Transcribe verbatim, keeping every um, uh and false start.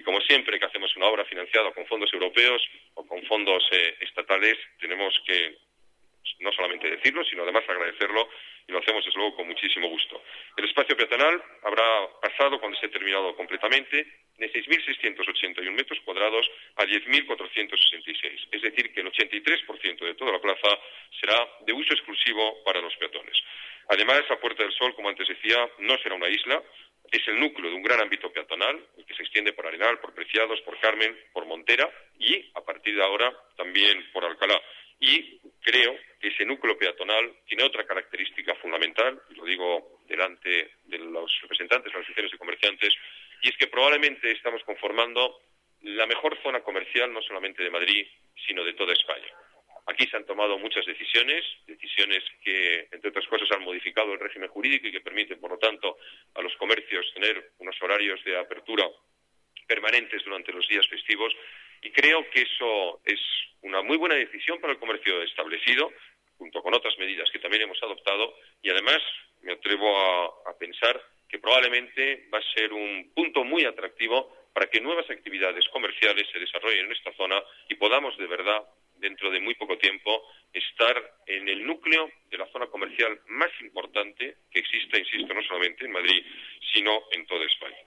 como siempre que hacemos una obra financiada con fondos europeos o con fondos eh, estatales, tenemos que no solamente decirlo, sino además agradecerlo, y lo hacemos desde luego con muchísimo gusto. El espacio peatonal habrá pasado, cuando esté terminado completamente, de seis mil seiscientos ochenta y uno metros cuadrados a diez mil cuatrocientos sesenta y seis. Es decir, que el ochenta y tres por ciento de toda la plaza será de uso exclusivo para los peatones. Además, la Puerta del Sol, como antes decía, no será una isla, es el núcleo de un gran ámbito peatonal, el que se extiende por Arenal, por Preciados, por Carmen, por Montera y, a partir de ahora, también por Alcalá. Y creo que ese núcleo peatonal tiene otra característica fundamental, y lo digo delante de los representantes de las asociaciones de comerciantes, y es que probablemente estamos conformando la mejor zona comercial no solamente de Madrid, sino de toda España. Aquí se han tomado muchas decisiones, decisiones que, entre otras cosas, han modificado el régimen jurídico y que permiten, por lo tanto, a los comercios tener unos horarios de apertura permanentes durante los días festivos, y creo que eso es una muy buena decisión para el comercio establecido, junto con otras medidas que también hemos adoptado, y además me atrevo a, a pensar que probablemente va a ser un punto muy atractivo para que nuevas actividades comerciales se desarrollen en esta zona y podamos de verdad, dentro de muy poco tiempo, estar en el núcleo de la zona comercial más importante que exista, insisto, no solamente en Madrid, sino en toda España.